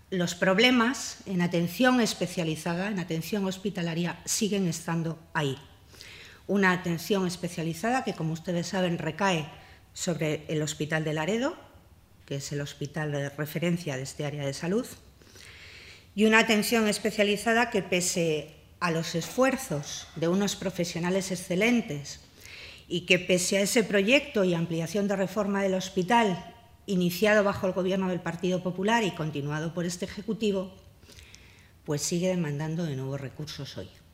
los problemas en atención especializada, en atención hospitalaria, siguen estando ahí. Una atención especializada que, como ustedes saben, recae sobre el Hospital de Laredo, que es el hospital de referencia de este área de salud, y una atención especializada que, pese a los esfuerzos de unos profesionales excelentes y que, pese a ese proyecto y ampliación de reforma del hospital iniciado bajo el Gobierno del Partido Popular y continuado por este Ejecutivo, pues sigue demandando de nuevos recursos hoy.